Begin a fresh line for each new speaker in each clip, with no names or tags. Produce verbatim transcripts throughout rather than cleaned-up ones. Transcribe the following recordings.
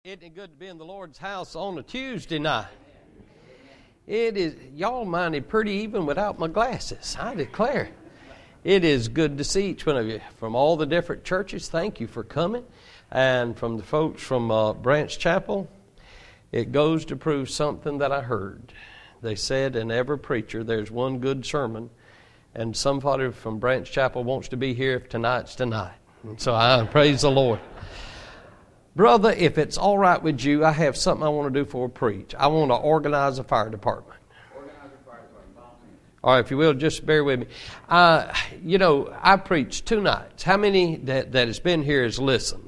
Isn't it good to be in the Lord's house on a Tuesday night? It is, y'all minded pretty even without my glasses, I declare. It is good to see each one of you from all the different churches. Thank you for coming. And from the folks from uh, Branch Chapel, it goes to prove something that I heard. They said in every preacher there's one good sermon, and somebody from Branch Chapel wants to be here if tonight's tonight. And so I praise the Lord. Brother, if it's all right with you, I have something I want to do for a preach. I want to organize a fire department. Organize a fire department. All right, if you will, just bear with me. Uh, you know, I preached two nights. How many that, that has been here has listened?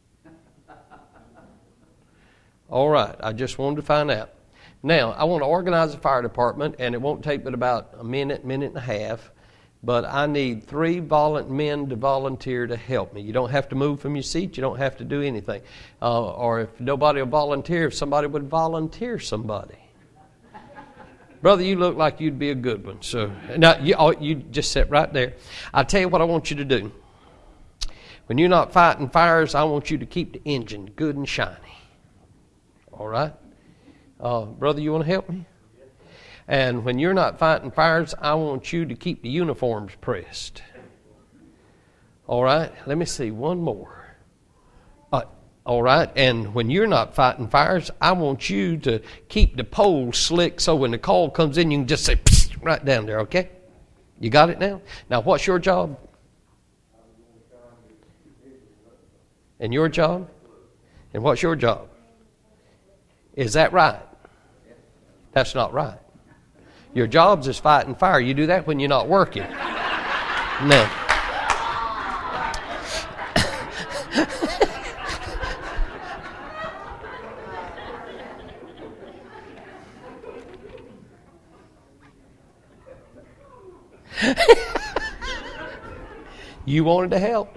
All right, I just wanted to find out. Now, I want to organize a fire department, and it won't take but about a minute, minute and a half. But I need three volunteer men to volunteer to help me. You don't have to move from your seat. You don't have to do anything. Uh, or if nobody will volunteer, if somebody would volunteer somebody. Brother, you look like you'd be a good one. So now you, oh, you just sit right there. I'll tell you what I want you to do. When you're not fighting fires, I want you to keep the engine good and shiny. All right? Uh, brother, you want to help me? And when you're not fighting fires, I want you to keep the uniforms pressed. All right? Let me see. One more. Uh, all right? And when you're not fighting fires, I want you to keep the poles slick so when the call comes in, you can just say, psst, right down there, okay? You got it now? Now, what's your job? And your job? And what's your job? Is that right? That's not right. Your job's is fighting fire. You do that when you're not working. No. You wanted to help.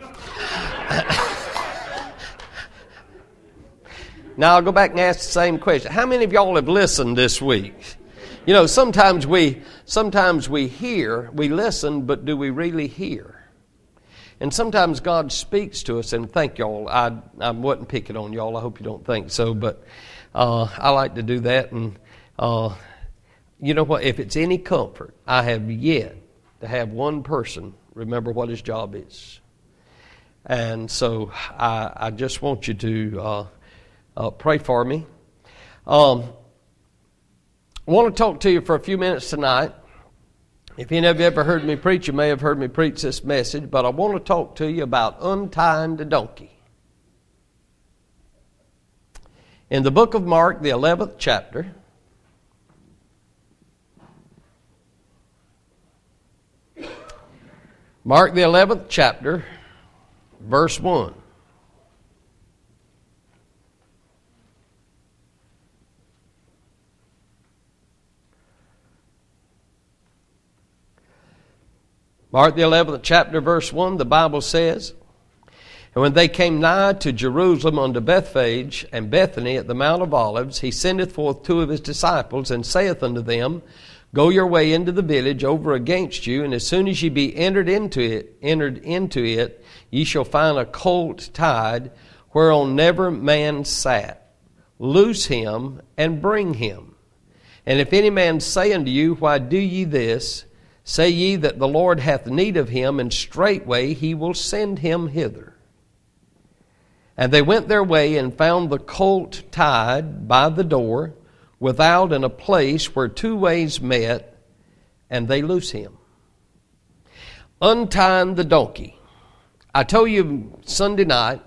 Now I'll go back and ask the same question. How many of y'all have listened this week? You know, sometimes we sometimes we hear, we listen, but do we really hear? And sometimes God speaks to us, and thank y'all. I I wasn't picking on y'all. I hope you don't think so, but uh, I like to do that. And uh, you know what? If it's any comfort, I have yet to have one person remember what his job is. And so I, I just want you to uh, uh, pray for me. Um. I want to talk to you for a few minutes tonight. If any of you ever heard me preach, you may have heard me preach this message, but I want to talk to you about untying the donkey. In the book of Mark, the eleventh chapter, Mark, the eleventh chapter, verse one. Mark the eleventh chapter, verse one, the Bible says, And when they came nigh to Jerusalem unto Bethphage and Bethany at the Mount of Olives, he sendeth forth two of his disciples, and saith unto them, Go your way into the village over against you, and as soon as ye be entered into it, entered into it, ye shall find a colt tied, whereon never man sat. Loose him, and bring him. And if any man say unto you, Why do ye this? Say ye that the Lord hath need of him, and straightway he will send him hither. And they went their way, and found the colt tied by the door, without in a place where two ways met, and they loose him. Untying the donkey. I told you Sunday night,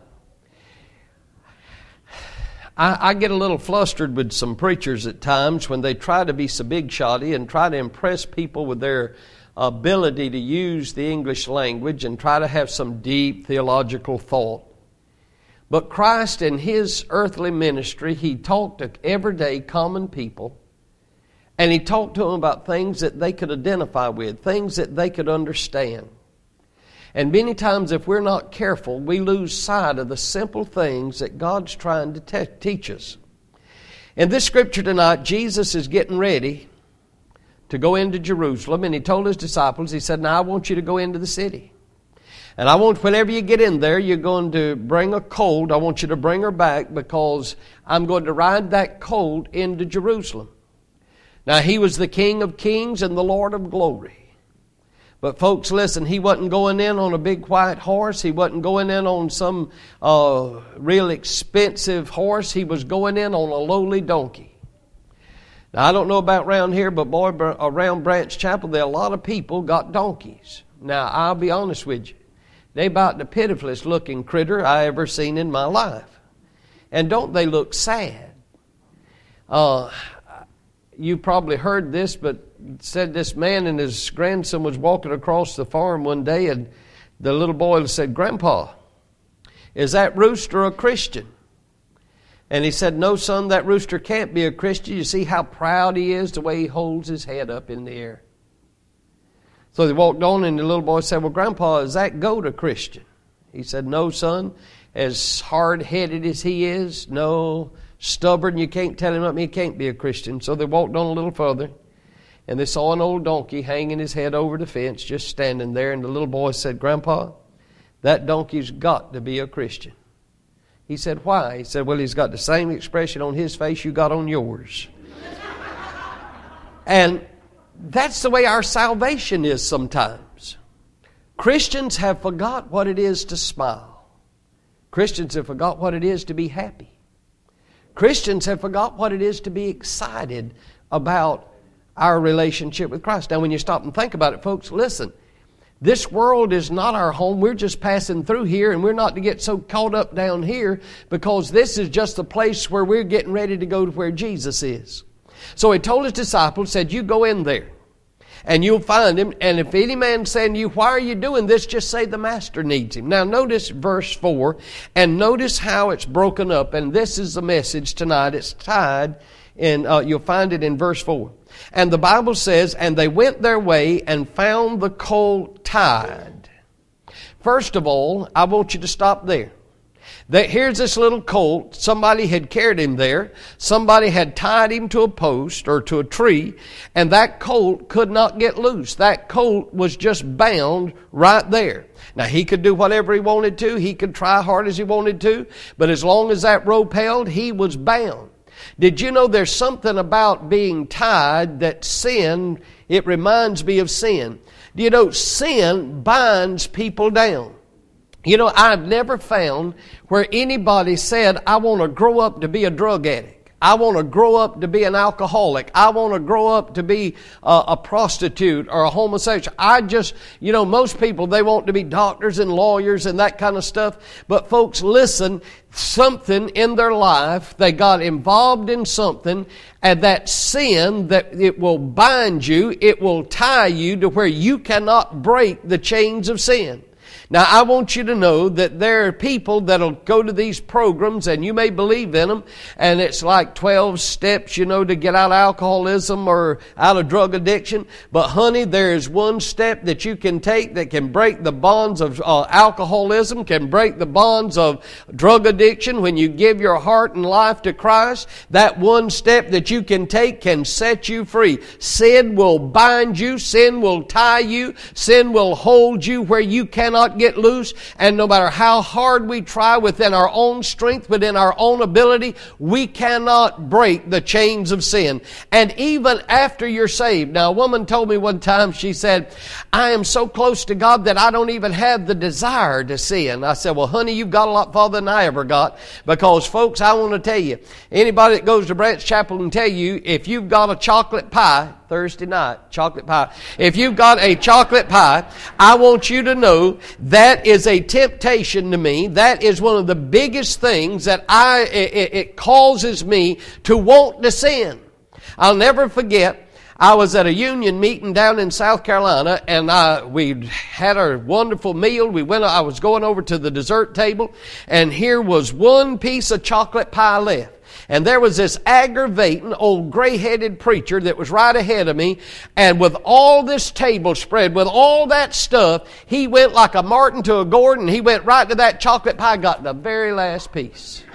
I, I get a little flustered with some preachers at times when they try to be so big-shotty and try to impress people with their ability to use the English language and try to have some deep theological thought. But Christ in His earthly ministry, He talked to everyday common people, and He talked to them about things that they could identify with, things that they could understand. And many times if we're not careful, we lose sight of the simple things that God's trying to te- teach us. In this scripture tonight, Jesus is getting ready to go into Jerusalem, and He told His disciples, He said, Now I want you to go into the city. And I want, whenever you get in there, you're going to bring a colt. I want you to bring her back because I'm going to ride that colt into Jerusalem. Now, he was the King of Kings and the Lord of Glory. But folks, listen, he wasn't going in on a big white horse. He wasn't going in on some uh, real expensive horse. He was going in on a lowly donkey. Now, I don't know about around here, but boy, around Branch Chapel, there are a lot of people got donkeys. Now, I'll be honest with you. They about the pitifulest looking critter I ever seen in my life. And don't they look sad? Uh, you probably heard this, but said this man and his grandson was walking across the farm one day, and the little boy said, "Grandpa, is that rooster a Christian?" And he said, "No, son, that rooster can't be a Christian. You see how proud he is, the way he holds his head up in the air." So they walked on, and the little boy said, "Well, Grandpa, is that goat a Christian?" He said, "No, son, as hard-headed as he is, no, stubborn, you can't tell him up, he can't be a Christian." So they walked on a little further, and they saw an old donkey hanging his head over the fence, just standing there. And the little boy said, "Grandpa, that donkey's got to be a Christian." He said, "Why?" He said, "Well, he's got the same expression on his face you got on yours." And that's the way our salvation is sometimes. Christians have forgot what it is to smile. Christians have forgot what it is to be happy. Christians have forgot what it is to be excited about our relationship with Christ. Now, when you stop and think about it, folks, listen. This world is not our home. We're just passing through here, and we're not to get so caught up down here, because this is just the place where we're getting ready to go to where Jesus is. So he told his disciples, said, "You go in there, and you'll find him. And if any man say to you, 'Why are you doing this?' just say the master needs him." Now notice verse four, and notice how it's broken up. And this is the message tonight. It's tied, and uh, you'll find it in verse four. And the Bible says, "And they went their way and found the colt tied." First of all, I want you to stop there. That here's this little colt. Somebody had carried him there. Somebody had tied him to a post or to a tree, and that colt could not get loose. That colt was just bound right there. Now, he could do whatever he wanted to. He could try hard as he wanted to, but as long as that rope held, he was bound. Did you know there's something about being tied that sin, it reminds me of sin. Do you know sin binds people down? You know, I've never found where anybody said, "I want to grow up to be a drug addict. I want to grow up to be an alcoholic. I want to grow up to be a, a prostitute or a homosexual." I just, you know, most people, they want to be doctors and lawyers and that kind of stuff. But folks, listen, something in their life, they got involved in something, and that sin, that it will bind you, it will tie you to where you cannot break the chains of sin. Now, I want you to know that there are people that'll go to these programs, and you may believe in them, and it's like twelve steps, you know, to get out of alcoholism or out of drug addiction. But honey, there is one step that you can take that can break the bonds of uh, alcoholism, can break the bonds of drug addiction. When you give your heart and life to Christ, that one step that you can take can set you free. Sin will bind you. Sin will tie you. Sin will hold you where you cannot get loose, and no matter how hard we try within our own strength, within our own ability, we cannot break the chains of sin. And even after you're saved. Now, a woman told me one time, she said, "I am so close to God that I don't even have the desire to sin." I said, "Well, honey, you've got a lot farther than I ever got, because, folks, I want to tell you, anybody that goes to Branch Chapel can tell you, if you've got a chocolate pie, Thursday night, chocolate pie. If you've got a chocolate pie, I want you to know that is a temptation to me. That is one of the biggest things that I, it, it causes me to want to sin. I'll never forget, I was at a union meeting down in South Carolina, and I, we had a wonderful meal. We went, I was going over to the dessert table, and here was one piece of chocolate pie left. And there was this aggravating old gray-headed preacher that was right ahead of me. And with all this table spread, with all that stuff, he went like a Martin to a Gordon. He went right to that chocolate pie, got the very last piece.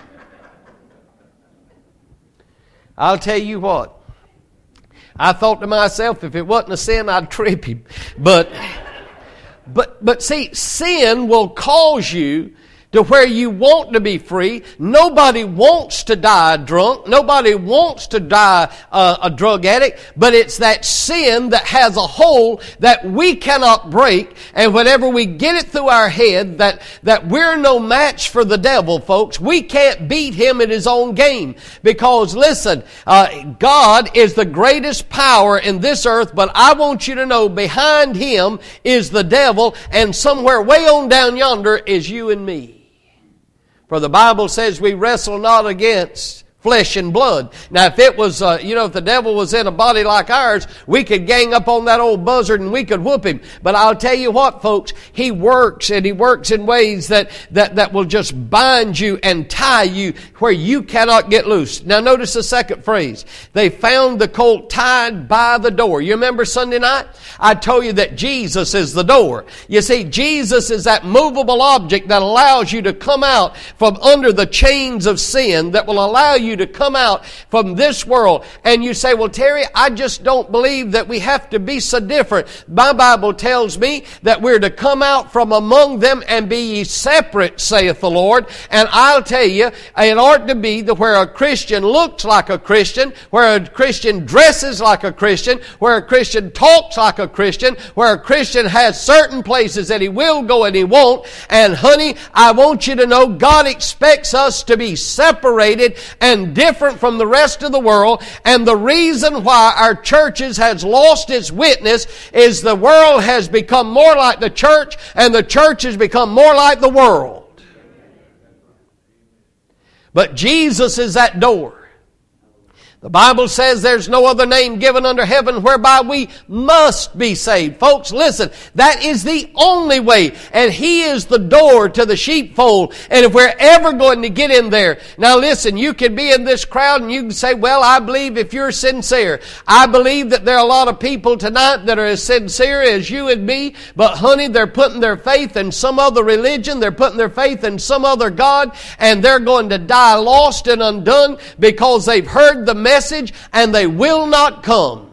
I'll tell you what. I thought to myself, if it wasn't a sin, I'd trip him. But But, but see, sin will cause you to where you want to be free. Nobody wants to die drunk. Nobody wants to die uh, a drug addict. But it's that sin that has a hold that we cannot break. And whenever we get it through our head that, that we're no match for the devil, folks, we can't beat him at his own game. Because listen, uh, God is the greatest power in this earth, but I want you to know behind him is the devil, and somewhere way on down yonder is you and me. For the Bible says we wrestle not against flesh and blood. Now, if it was, uh, you know, if the devil was in a body like ours, we could gang up on that old buzzard and we could whoop him. But I'll tell you what, folks, he works, and he works in ways that, that, that will just bind you and tie you where you cannot get loose. Now, notice the second phrase. They found the colt tied by the door. You remember Sunday night? I told you that Jesus is the door. You see, Jesus is that movable object that allows you to come out from under the chains of sin, that will allow you to come out from this world. And you say, well, Terry, I just don't believe that we have to be so different. My Bible tells me that we're to come out from among them and be ye separate, saith the Lord. And I'll tell you, it ought to be that where a Christian looks like a Christian, where a Christian dresses like a Christian, where a Christian talks like a Christian, where a Christian has certain places that he will go and he won't. And honey, I want you to know God expects us to be separated and different from the rest of the world. And the reason why our churches has lost its witness is the world has become more like the church, and the church has become more like the world. But Jesus is that door. The Bible says there's no other name given under heaven whereby we must be saved. Folks, listen, that is the only way. And He is the door to the sheepfold. And if we're ever going to get in there, now listen, you can be in this crowd and you can say, well, I believe if you're sincere. I believe that there are a lot of people tonight that are as sincere as you and me. But honey, they're putting their faith in some other religion. They're putting their faith in some other God. And they're going to die lost and undone because they've heard the message and they will not come.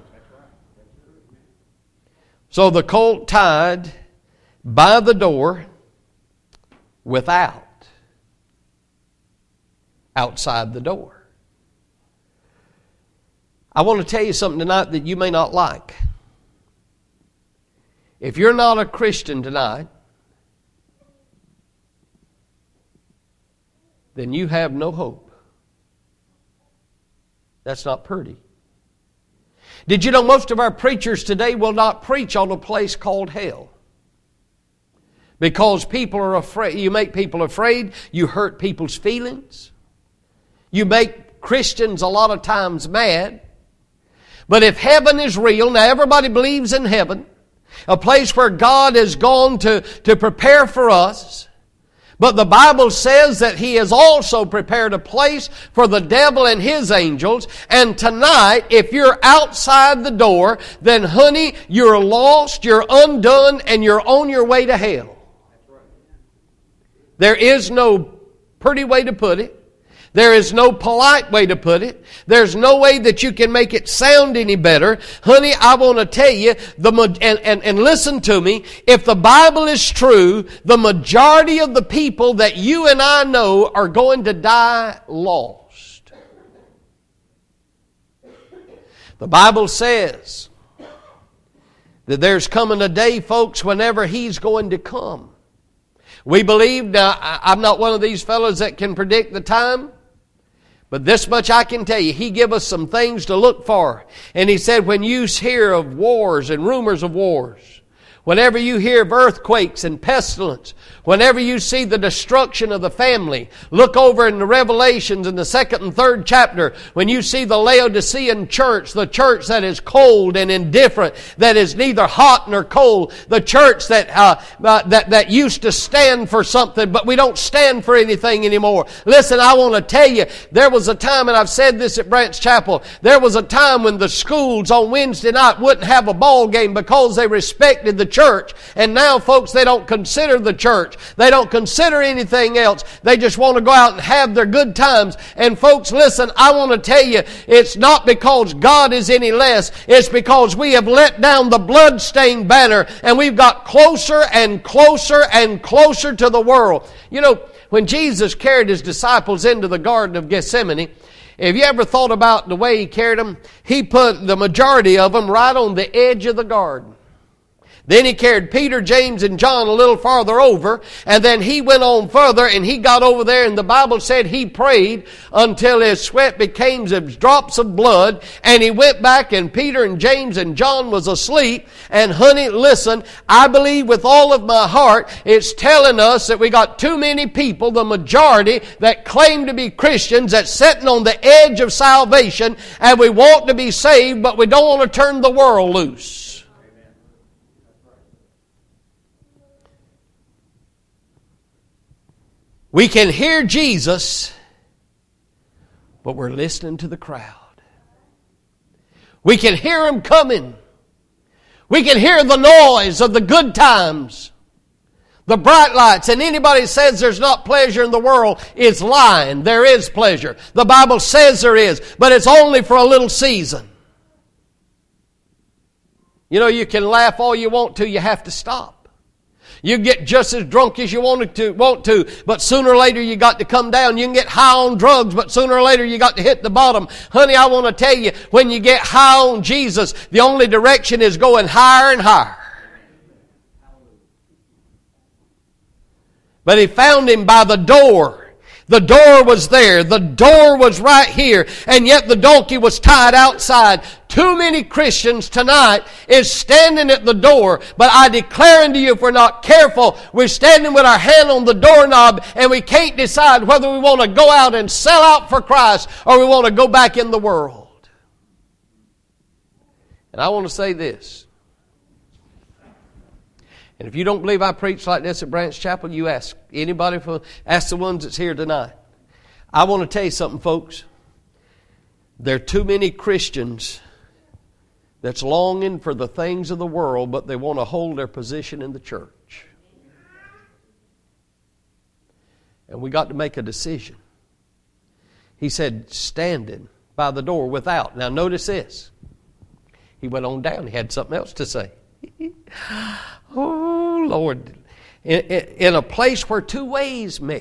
So the colt tied by the door without, outside the door. I want to tell you something tonight that you may not like. If you're not a Christian tonight, then you have no hope. That's not pretty. Did you know most of our preachers today will not preach on a place called hell? Because people are afraid. You make people afraid. You hurt people's feelings. You make Christians a lot of times mad. But if heaven is real, now everybody believes in heaven, a place where God has gone to, to prepare for us. But the Bible says that He has also prepared a place for the devil and his angels. And tonight, if you're outside the door, then honey, you're lost, you're undone, and you're on your way to hell. There is no pretty way to put it. There is no polite way to put it. There's no way that you can make it sound any better. Honey, I want to tell you, the and, and, and listen to me, if the Bible is true, the majority of the people that you and I know are going to die lost. The Bible says that there's coming a day, folks, whenever He's going to come. We believe, now I'm not one of these fellows that can predict the time, but this much I can tell you, He gave us some things to look for. And He said, when you hear of wars and rumors of wars, whenever you hear of earthquakes and pestilence, whenever you see the destruction of the family, look over in the Revelations in the second and third chapter, when you see the Laodicean church, the church that is cold and indifferent, that is neither hot nor cold, the church that uh, uh, that that used to stand for something, but we don't stand for anything anymore. Listen, I want to tell you, there was a time, and I've said this at Branch Chapel, there was a time when the schools on Wednesday night wouldn't have a ball game because they respected the church. And now, folks, they don't consider the church. They don't consider anything else. They just want to go out and have their good times. And folks, listen, I want to tell you, it's not because God is any less. It's because we have let down the bloodstained banner and we've got closer and closer and closer to the world. You know, when Jesus carried His disciples into the Garden of Gethsemane, have you ever thought about the way He carried them? He put the majority of them right on the edge of the garden. Then He carried Peter, James, and John a little farther over, and then He went on further, and He got over there, and the Bible said He prayed until His sweat became as drops of blood, and He went back, and Peter and James and John was asleep. And honey, listen, I believe with all of my heart, it's telling us that we got too many people, the majority, that claim to be Christians, that's sitting on the edge of salvation, and we want to be saved, but we don't want to turn the world loose. We can hear Jesus, but we're listening to the crowd. We can hear Him coming. We can hear the noise of the good times, the bright lights. And anybody who says there's not pleasure in the world is lying. There is pleasure. The Bible says there is, but it's only for a little season. You know, you can laugh all you want to, you have to stop. You get just as drunk as you wanted to, want to, but sooner or later you got to come down. You can get high on drugs, but sooner or later you got to hit the bottom. Honey, I want to tell you, when you get high on Jesus, the only direction is going higher and higher. But He found him by the door. The door was there. The door was right here. And yet the donkey was tied outside. Too many Christians tonight is standing at the door. But I declare unto you, if we're not careful, we're standing with our hand on the doorknob and we can't decide whether we want to go out and sell out for Christ or we want to go back in the world. And I want to say this. And if you don't believe I preach like this at Branch Chapel, you ask anybody, for, ask the ones that's here tonight. I want to tell you something, folks. There are too many Christians that's longing for the things of the world, but they want to hold their position in the church. And we got to make a decision. He said, standing by the door without. Now notice this. He went on down. He had something else to say. Oh, Lord. In, in a place where two ways met.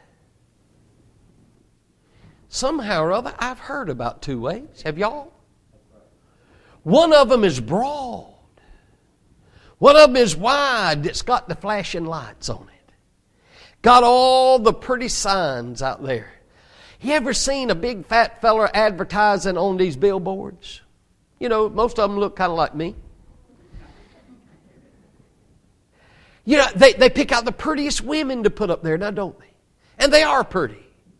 Somehow or other, I've heard about two ways. Have y'all? One of them is broad. One of them is wide. It's got the flashing lights on it. Got all the pretty signs out there. You ever seen a big fat fella advertising on these billboards? You know, most of them look kind of like me. You know, they, they pick out the prettiest women to put up there, now don't they? And they are pretty.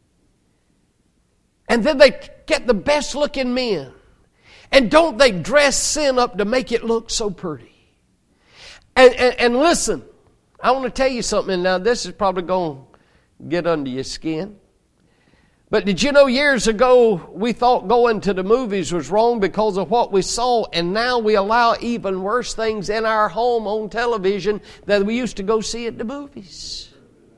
And then they get the best looking men. And don't they dress sin up to make it look so pretty? And, and, and listen, I want to tell you something. Now this is probably going to get under your skin. But did you know years ago we thought going to the movies was wrong because of what we saw, and now we allow even worse things in our home on television than we used to go see at the movies.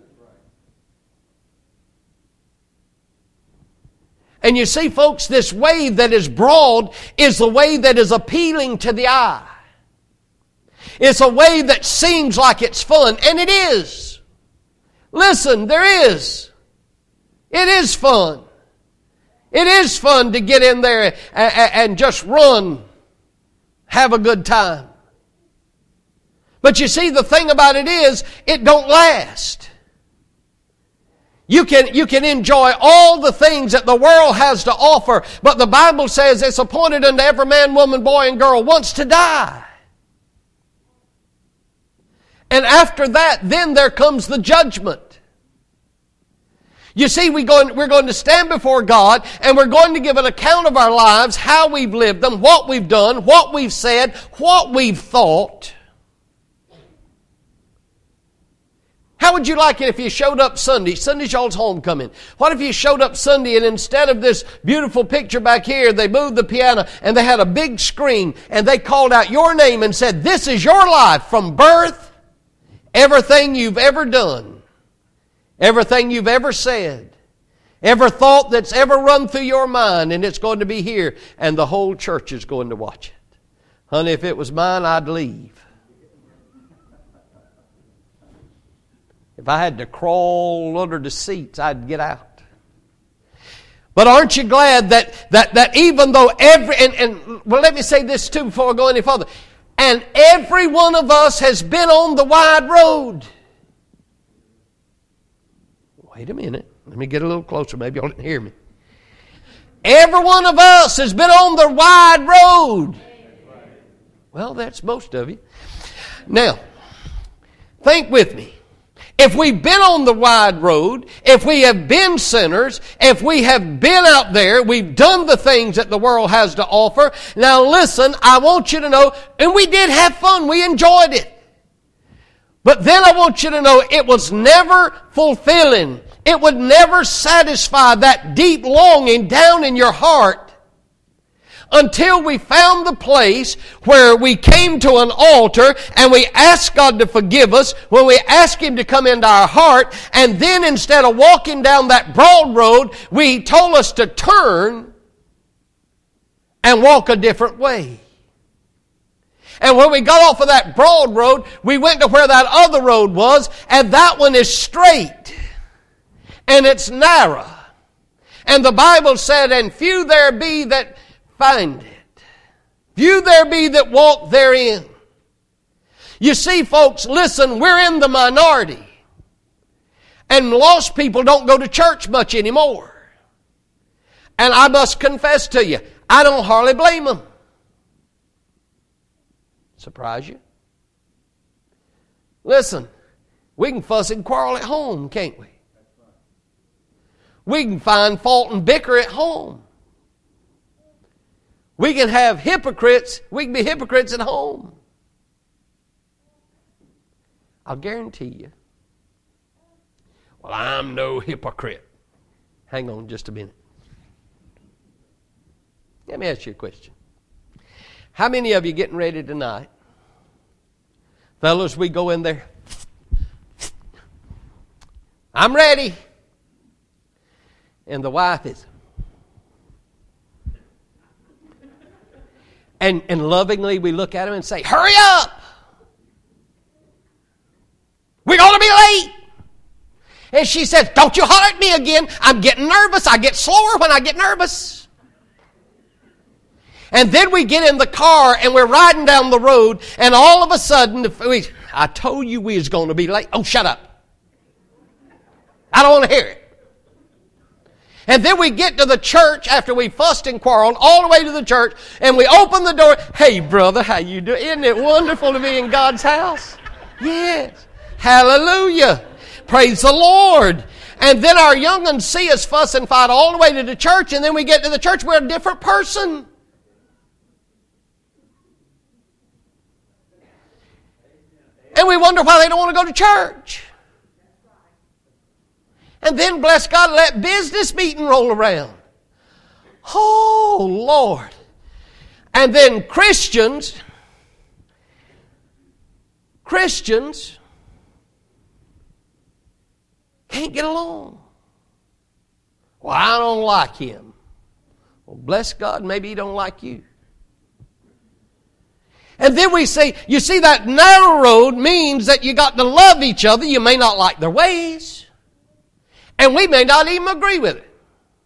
And you see, folks, this way that is broad is the way that is appealing to the eye. It's a way that seems like it's fun, and it is. Listen, there is. It is fun. It is fun to get in there and, and just run, have a good time. But you see, the thing about it is, it don't last. You can, you can enjoy all the things that the world has to offer, but the Bible says it's appointed unto every man, woman, boy, and girl once to die. And after that, then there comes the judgment. You see, we going, we're going to stand before God and we're going to give an account of our lives, how we've lived them, what we've done, what we've said, what we've thought. How would you like it if you showed up Sunday? Sunday's y'all's homecoming. What if you showed up Sunday and instead of this beautiful picture back here, they moved the piano and they had a big screen and they called out your name and said, this is your life from birth, everything you've ever done, everything you've ever said, every thought that's ever run through your mind, and it's going to be here, and the whole church is going to watch it. Honey, if it was mine, I'd leave. If I had to crawl under the seats, I'd get out. But aren't you glad that that, that even though every, and, and well, let me say this too before I go any further. And every one of us has been on the wide road. Wait a minute. Let me get a little closer. Maybe y'all didn't hear me. Every one of us has been on the wide road. Well, that's most of you. Now, think with me. If we've been on the wide road, if we have been sinners, if we have been out there, we've done the things that the world has to offer. Now listen, I want you to know, and we did have fun, we enjoyed it. But then I want you to know it was never fulfilling. It would never satisfy that deep longing down in your heart until we found the place where we came to an altar and we asked God to forgive us, when we asked Him to come into our heart, and then instead of walking down that broad road, He told us to turn and walk a different way. And when we got off of that broad road, we went to where that other road was, and that one is straight and it's narrow. And the Bible said, and few there be that find it. Few there be that walk therein. You see, folks, listen, we're in the minority. And lost people don't go to church much anymore. And I must confess to you, I don't hardly blame them. Surprise you? Listen, we can fuss and quarrel at home, can't we? We can find fault and bicker at home. We can have hypocrites. We can be hypocrites at home. I'll guarantee you. Well, I'm no hypocrite. Hang on just a minute. Let me ask you a question. How many of you getting ready tonight? Fellas, we go in there. I'm ready. And the wife is. And, and lovingly we look at him and say, hurry up! We're going to be late! And she says, don't you holler at me again. I'm getting nervous. I get slower when I get nervous. And then we get in the car and we're riding down the road, and all of a sudden, we, I told you we was going to be late. Oh, shut up. I don't want to hear it. And then we get to the church after we fussed and quarreled, all the way to the church, and we open the door. Hey, brother, how you doing? Isn't it wonderful to be in God's house? Yes. Hallelujah. Praise the Lord. And then our young'uns see us fuss and fight all the way to the church, and then we get to the church, we're a different person. And we wonder why they don't want to go to church. And then, bless God, let business meeting roll around. Oh, Lord. And then Christians, Christians can't get along. Well, I don't like him. Well, bless God, maybe he don't like you. And then we say, you see, that narrow road means that you got to love each other. You may not like their ways. And we may not even agree with it.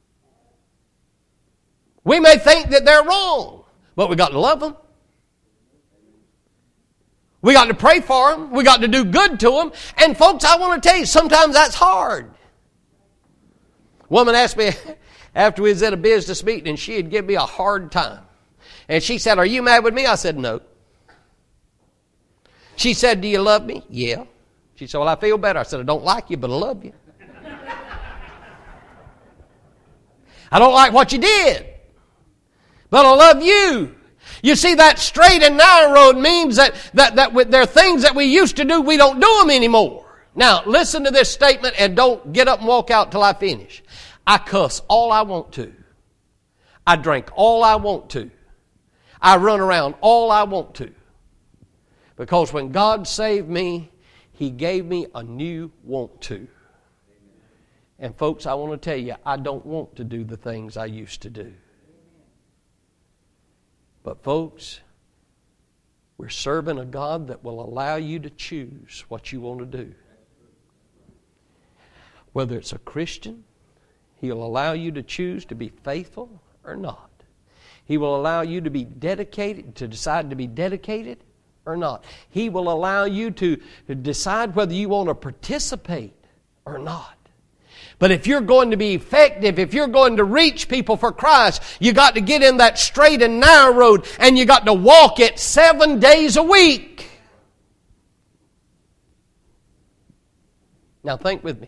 We may think that they're wrong, but we got to love them. We got to pray for them. We got to do good to them. And folks, I want to tell you, sometimes that's hard. A woman asked me after we was at a business meeting, and she had given me a hard time. And she said, are you mad with me? I said, no. She said, do you love me? Yeah. She said, well, I feel better. I said, I don't like you, but I love you. I don't like what you did, but I love you. You see, that straight and narrow road means that, that, that there are things that we used to do, we don't do them anymore. Now, listen to this statement and don't get up and walk out till I finish. I cuss all I want to. I drink all I want to. I run around all I want to. Because when God saved me, He gave me a new want to. And folks, I want to tell you, I don't want to do the things I used to do. But folks, we're serving a God that will allow you to choose what you want to do. Whether it's a Christian, He'll allow you to choose to be faithful or not. He will allow you to be dedicated, to decide to be dedicated or not. He will allow you to decide whether you want to participate or not. But if you're going to be effective, if you're going to reach people for Christ, you got to get in that straight and narrow road, and you got to walk it seven days a week. Now think with me.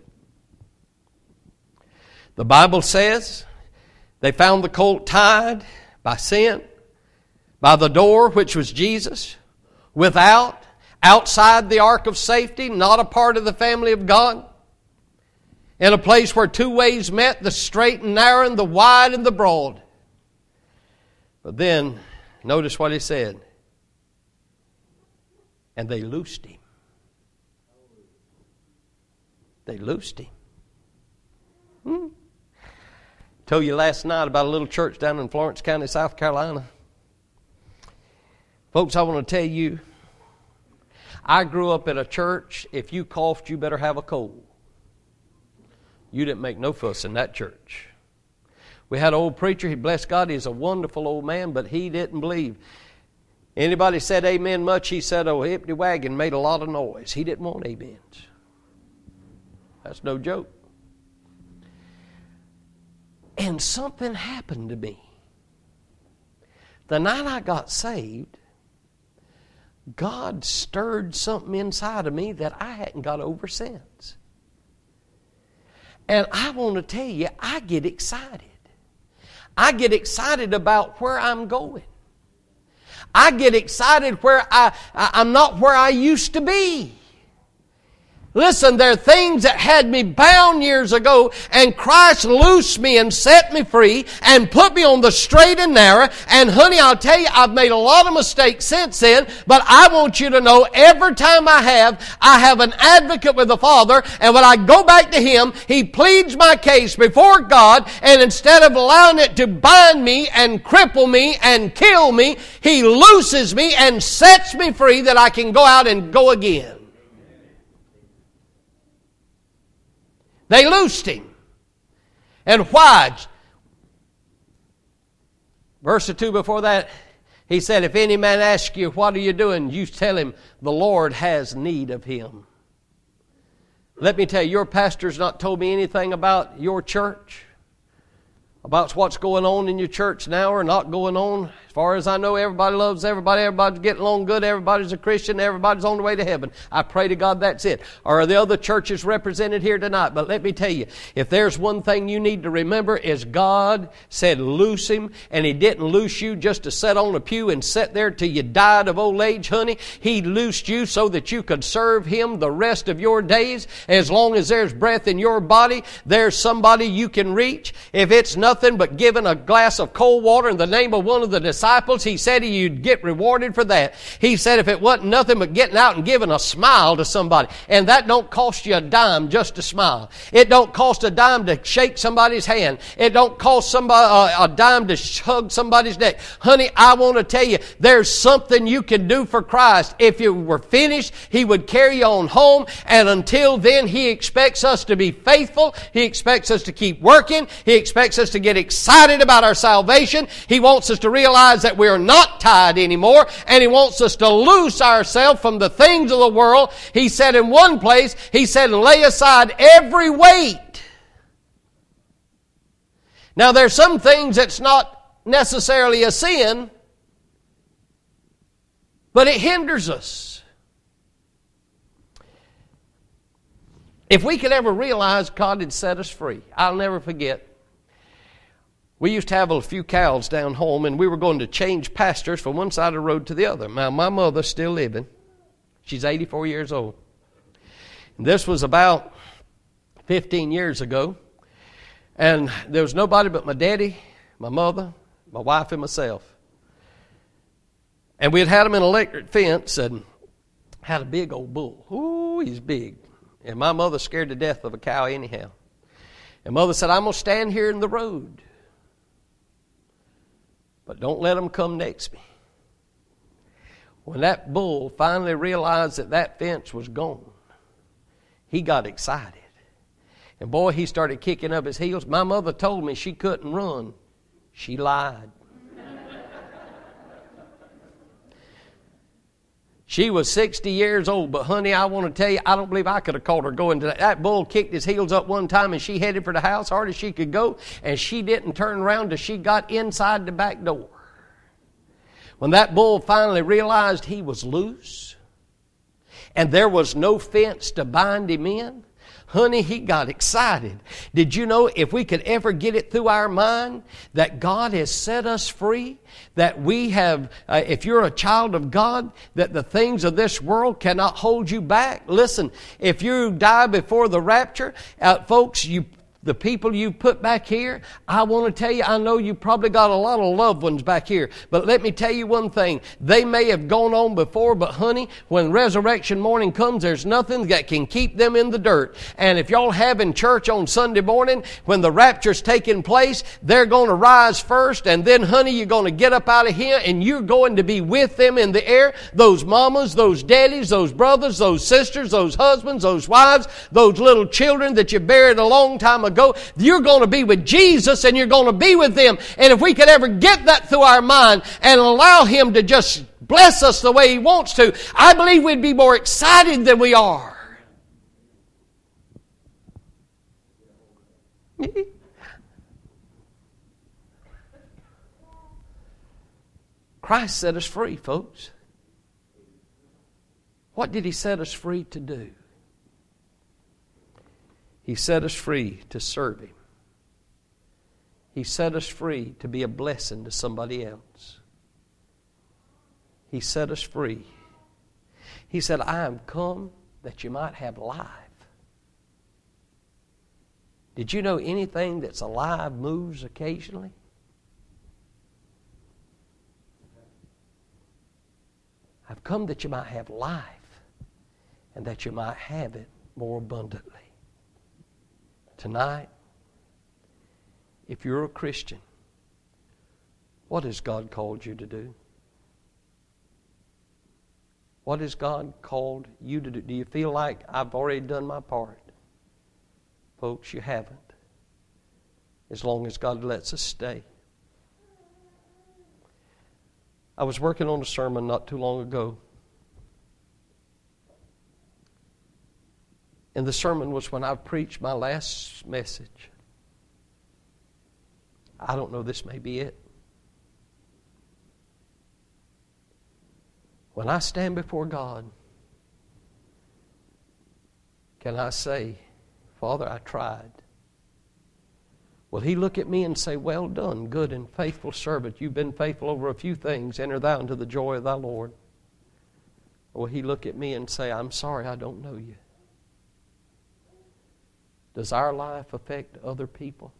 The Bible says they found the colt tied by sin, by the door, which was Jesus, without, outside the ark of safety, not a part of the family of God, in a place where two ways met, the straight and narrow, and the wide and the broad. But then, notice what He said. And they loosed Him. They loosed Him. Hmm. Told you last night about a little church down in Florence County, South Carolina. Folks, I want to tell you, I grew up at a church, if you coughed, you better have a cold. You didn't make no fuss in that church. We had an old preacher, he blessed God, he's a wonderful old man, but he didn't believe. Anybody said amen much, he said, oh, empty wagon made a lot of noise. He didn't want amens. That's no joke. And something happened to me. The night I got saved, God stirred something inside of me that I hadn't got over since. And I want to tell you, I get excited. I get excited about where I'm going. I get excited where I, I'm not where I used to be. Listen, there are things that had me bound years ago, and Christ loosed me and set me free and put me on the straight and narrow. And honey, I'll tell you, I've made a lot of mistakes since then, but I want you to know every time I have, I have an advocate with the Father, and when I go back to Him, He pleads my case before God, and instead of allowing it to bind me and cripple me and kill me, He looses me and sets me free that I can go out and go again. They loosed Him. And why? Verse two before that, He said, if any man asks you, what are you doing? You tell him, the Lord has need of him. Let me tell you, your pastor's not told me anything about your church, about what's going on in your church now or not going on. As far as I know, everybody loves everybody. Everybody's getting along good. Everybody's a Christian. Everybody's on the way to heaven. I pray to God that's it. Or are the other churches represented here tonight? But let me tell you, if there's one thing you need to remember is God said loose him, and He didn't loose you just to sit on a pew and sit there till you died of old age, honey. He loosed you so that you could serve Him the rest of your days. As long as there's breath in your body, there's somebody you can reach. If it's nothing but giving a glass of cold water in the name of one of the disciples, He said you'd get rewarded for that. He said if it wasn't nothing but getting out and giving a smile to somebody, and that don't cost you a dime just to smile. It don't cost a dime to shake somebody's hand. It don't cost somebody uh, a dime to hug somebody's neck. Honey, I want to tell you, there's something you can do for Christ. If you were finished, He would carry you on home, and until then, He expects us to be faithful. He expects us to keep working. He expects us to get excited about our salvation. He wants us to realize that we are not tied anymore, and He wants us to loose ourselves from the things of the world. He said in one place, He said, lay aside every weight. Now there's some things that's not necessarily a sin, but it hinders us. If we could ever realize God had set us free, I'll never forget. We used to have a few cows down home, and we were going to change pastors from one side of the road to the other. Now, my mother's still living. She's eighty-four years old. And this was about fifteen years ago. And there was nobody but my daddy, my mother, my wife, and myself. And we had had him in an electric fence and had a big old bull. Ooh, he's big. And my mother scared to death of a cow anyhow. And Mother said, I'm going to stand here in the road. But don't let them come next me. When that bull finally realized that that fence was gone, he got excited. And boy, he started kicking up his heels. My mother told me she couldn't run. She lied. She was sixty years old, but honey, I want to tell you, I don't believe I could have caught her going to that. That bull kicked his heels up one time and she headed for the house hard as she could go, and she didn't turn around till she got inside the back door. When that bull finally realized he was loose and there was no fence to bind him in, honey, he got excited. Did you know if we could ever get it through our mind that God has set us free, that we have, uh, if you're a child of God, that the things of this world cannot hold you back? Listen, if you die before the rapture, uh, folks, you the people you put back here, I want to tell you, I know you probably got a lot of loved ones back here. But let me tell you one thing. They may have gone on before, but honey, when resurrection morning comes, there's nothing that can keep them in the dirt. And if y'all having church on Sunday morning, when the rapture's taking place, they're going to rise first. And then, honey, you're going to get up out of here and you're going to be with them in the air. Those mamas, those daddies, those brothers, those sisters, those husbands, those wives, those little children that you buried a long time ago. Go, you're going to be with Jesus and you're going to be with them. And if we could ever get that through our mind and allow Him to just bless us the way He wants to, I believe we'd be more excited than we are. Christ set us free, folks. What did He set us free to do? He set us free to serve Him. He set us free to be a blessing to somebody else. He set us free. He said, I am come that you might have life. Did you know anything that's alive moves occasionally? I've come that you might have life and that you might have it more abundantly. Tonight, if you're a Christian, what has God called you to do? What has God called you to do? Do you feel like I've already done my part? Folks, you haven't. As long as God lets us stay. I was working on a sermon not too long ago. And the sermon was when I preached my last message. I don't know, this may be it. When I stand before God, can I say, Father, I tried? Will He look at me and say, well done, good and faithful servant. You've been faithful over a few things. Enter thou into the joy of thy Lord. Or will He look at me and say, I'm sorry, I don't know you? Does our life affect other people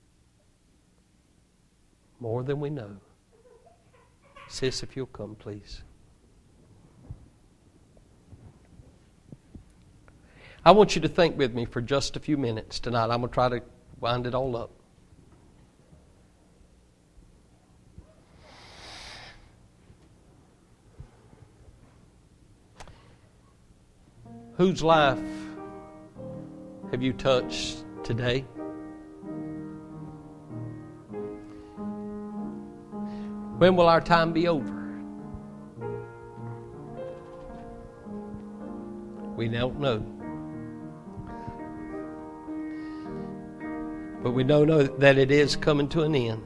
more than we know? Sis, if you'll come, please. I want you to think with me for just a few minutes tonight. I'm going to try to wind it all up. Whose life have you touched today? When will our time be over? We don't know. But we don't know that it is coming to an end.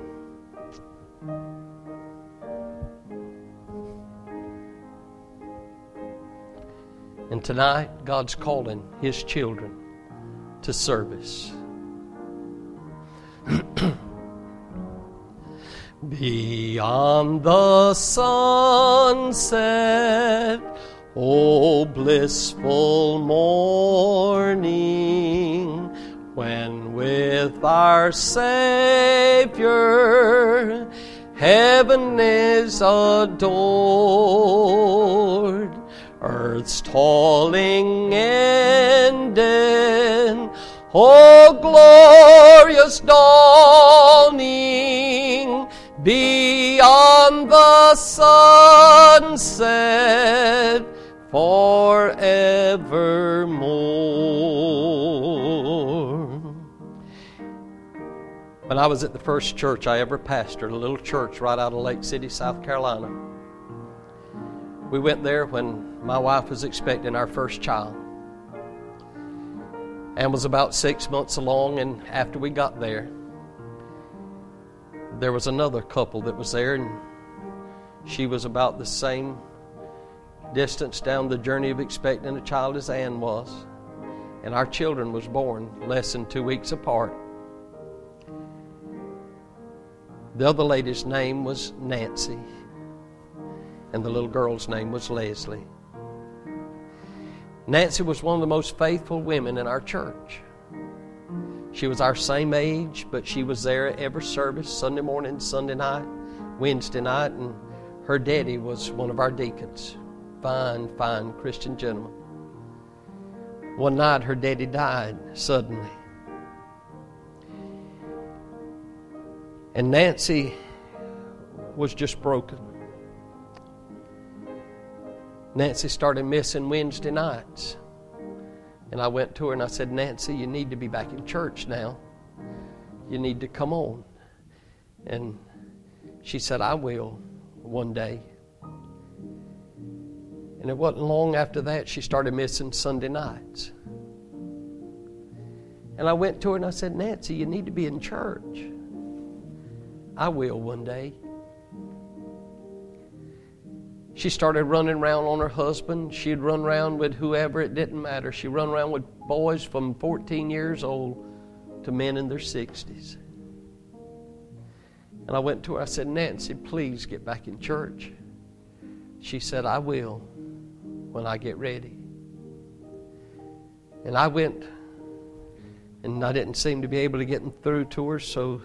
And tonight, God's calling His children to service. Beyond the sunset, O blissful morning, when with our Savior heaven is adored, earth's toiling ended, O glorious dawning, beyond the sunset, forevermore. When I was at the first church I ever pastored, a little church right out of Lake City, South Carolina, we went there when my wife was expecting our first child and was about six months along. And after we got there, there was another couple that was there, and she was about the same distance down the journey of expecting a child as Ann was. And our children was born less than two weeks apart. The other lady's name was Nancy, and the little girl's name was Leslie. Nancy was one of the most faithful women in our church. She was our same age, but she was there at every service, Sunday morning, Sunday night, Wednesday night, and her daddy was one of our deacons. Fine, fine Christian gentleman. One night her daddy died suddenly. And Nancy was just broken. Nancy started missing Wednesday nights. And I went to her and I said, Nancy, you need to be back in church now. You need to come on. And she said, I will one day. And it wasn't long after that she started missing Sunday nights. And I went to her and I said, Nancy, you need to be in church. I will one day. She started running around on her husband. She'd run around with whoever, it didn't matter. She'd run around with boys from fourteen years old to men in their sixties. And I went to her, I said, Nancy, please get back in church. She said, I will when I get ready. And I went, and I didn't seem to be able to get through to her, so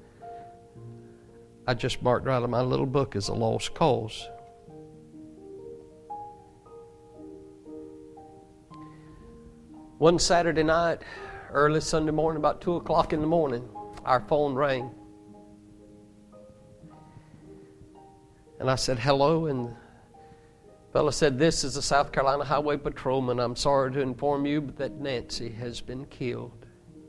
I just marked her out of my little book as a lost cause. One Saturday night, early Sunday morning, about two o'clock in the morning, our phone rang. And I said, hello, and the fellow said, this is the South Carolina Highway Patrolman. I'm sorry to inform you that Nancy has been killed.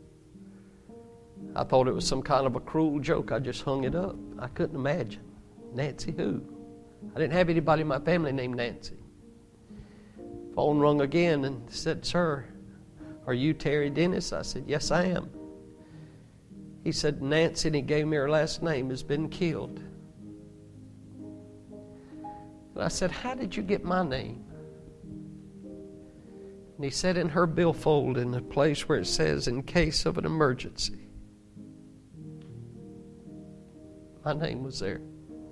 I thought it was some kind of a cruel joke. I just hung it up. I couldn't imagine. Nancy who? I didn't have anybody in my family named Nancy. Phone rung again and said, sir, are you Terry Dennis? I said, yes, I am. He said, Nancy, and he gave me her last name, has been killed. And I said, how did you get my name? And he said, in her billfold, in the place where it says, in case of an emergency. My name was there.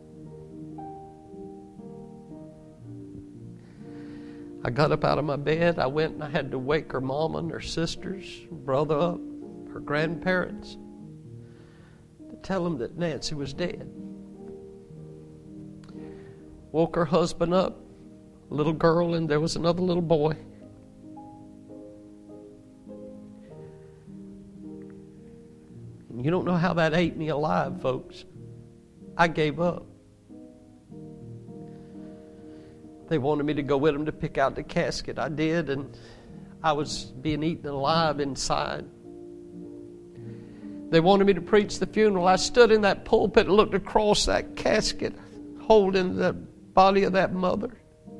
I got up out of my bed. I went and I had to wake her mama and her sisters, brother up, her grandparents, to tell them that Nancy was dead. Woke her husband up, a little girl, and there was another little boy. And you don't know how that ate me alive, folks. I gave up. They wanted me to go with them to pick out the casket. I did, and I was being eaten alive inside. They wanted me to preach the funeral. I stood in that pulpit and looked across that casket, holding the body of that mother.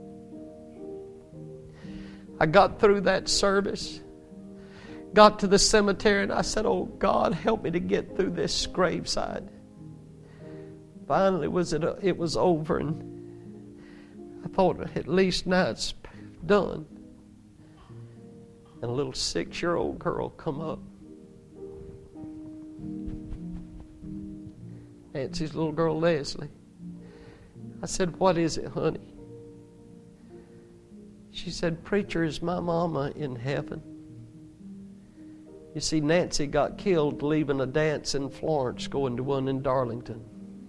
I got through that service, got to the cemetery, and I said, oh, God, help me to get through this graveside. Finally, was it, it was over, and I thought, at least now it's done. And a little six-year-old girl come up. Nancy's little girl, Leslie. I said, what is it, honey? She said, "Preacher, is my mama in heaven?" You see, Nancy got killed leaving a dance in Florence, going to one in Darlington.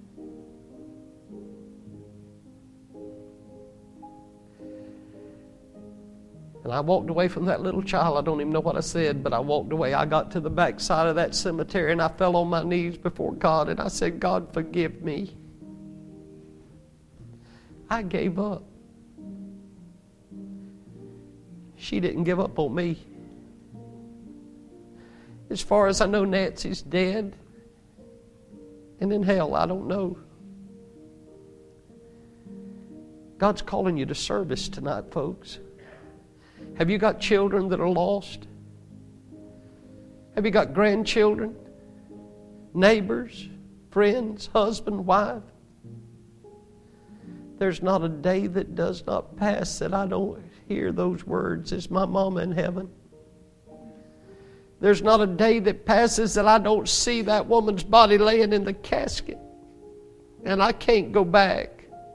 And I walked away from that little child. I don't even know what I said, but I walked away. I got to the back side of that cemetery and I fell on my knees before God and I said, "God, forgive me. I gave up." She didn't give up on me. As far as I know, Nancy's dead and in hell. I don't know. God's calling you to service tonight, folks. Have you got children that are lost? Have you got grandchildren, neighbors, friends, husband, wife? There's not a day that does not pass that I don't hear those words. Is my mama in heaven? There's not a day that passes that I don't see that woman's body laying in the casket. And I can't go back.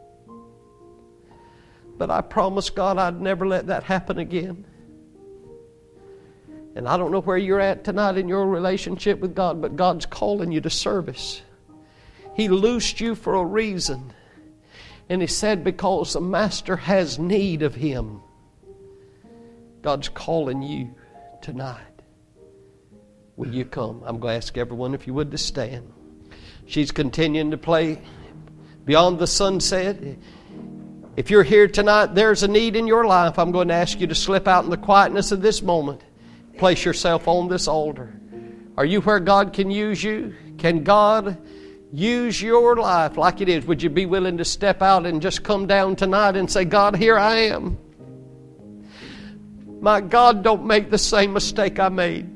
But I promised God I'd never let that happen again. And I don't know where you're at tonight in your relationship with God, but God's calling you to service. He loosed you for a reason. And He said because the Master has need of Him. God's calling you tonight. Will you come? I'm going to ask everyone if you would to stand. She's continuing to play Beyond the Sunset. If you're here tonight, there's a need in your life. I'm going to ask you to slip out in the quietness of this moment. Place yourself on this altar. Are you where God can use you? Can God use your life like it is? Would you be willing to step out and just come down tonight and say, "God, here I am. My God, don't make the same mistake I made.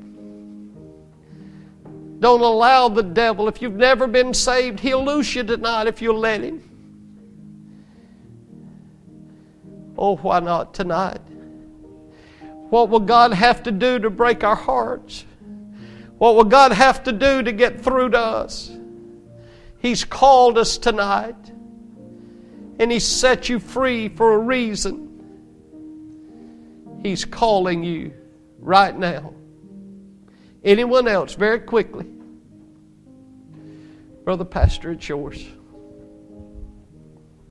Don't allow the devil, if you've never been saved, he'll loose you tonight if you'll let him. Oh, why not tonight? What will God have to do to break our hearts? What will God have to do to get through to us? He's called us tonight. And He's set you free for a reason. He's calling you right now. Anyone else, very quickly? Brother Pastor, it's yours.